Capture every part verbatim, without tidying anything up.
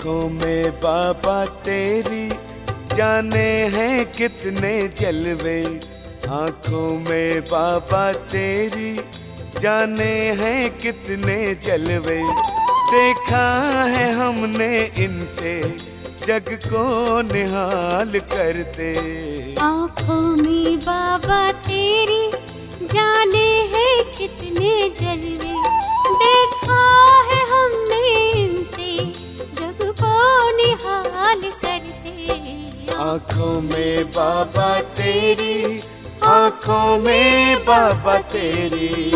आँखों में बाबा तेरी जाने हैं कितने जलवे, आँखों में बाबा तेरी जाने हैं कितने जलवे। देखा है हमने इनसे जग को निहाल करते। आँखों में बाबा तेरी जाने हैं कितने जलवे, देखा है हमने इनसे जग को निहाल करते। आँखों में बाबा तेरी, आँखों में बाबा तेरी।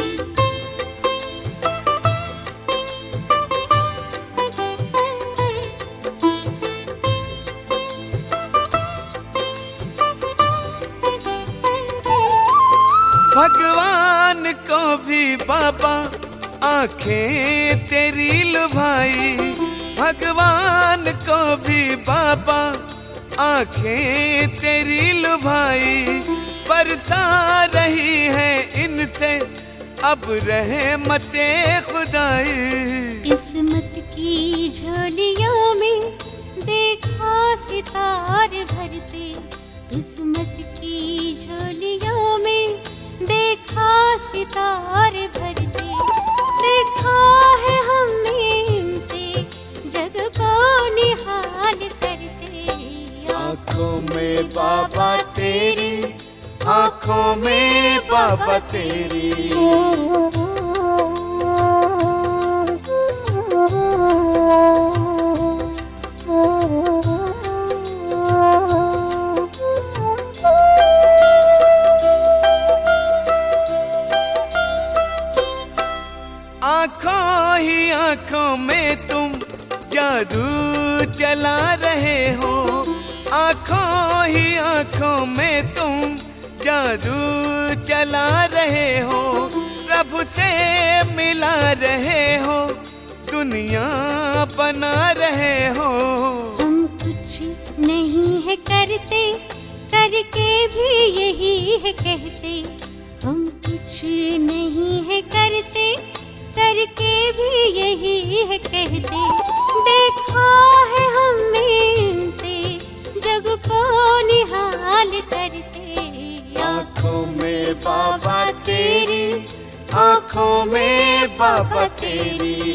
भगवान को भी बाबा आंखें तेरी लुभाई, भगवान को भी बाबा आंखें तेरी लुभाई। बरसा रही है इनसे अब रहमते खुदाई। किस्मत की झोलियों में देखा सितारे भरते, किस्मत की झोलियों में देखा सितारे भरते। देखा है हमने इनसे जग को निहाल करते। आँखों में बाबा तेरी, आँखों में बाबा तेरी। आँखों ही आँखों में तुम जादू चला रहे हो, आँखों ही आँखों में तुम जादू चला रहे हो। प्रभु से मिला रहे हो, दुनिया बना रहे हो। हम कुछ नहीं है करते, करके भी यही है कहते। हम कुछ नहीं है करते, करके भी यही है कहते। देखा है हमने इनसे जग को निहाल करते। आँखों में बाबा तेरी, आँखों में बाबा तेरी।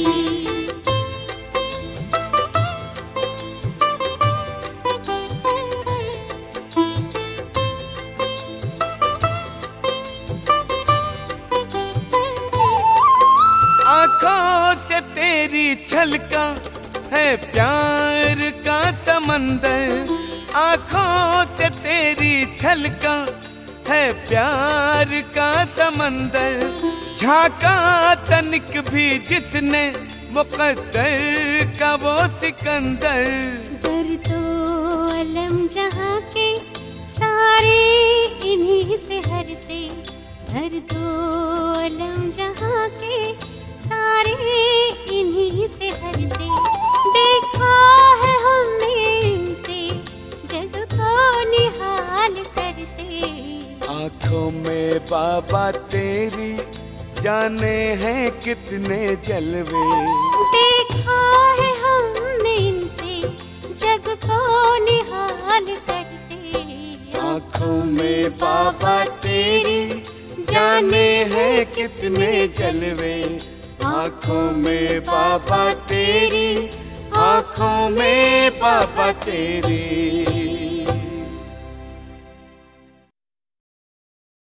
आँखों से तेरी छलका है प्यार का समंदर, आँखों से तेरी छलका है प्यार का समंदर। झांका तनिक भी जिसने मुकद्दर का वो सिकंदर। दर तो अलम जहाँ के सारे इन्हीं से हरते, दर तो अलम जहाँ के सारे इन्हीं से हरते। देखा है हमने इनसे जग को निहाल करते। आँखों में बाबा तेरी जाने हैं कितने जलवे। देखा है हमने इनसे जग को निहाल करते। आँखों में बाबा तेरी जाने हैं कितने जलवे। आँखों में बाबा तेरी, आँखों में बाबा तेरी।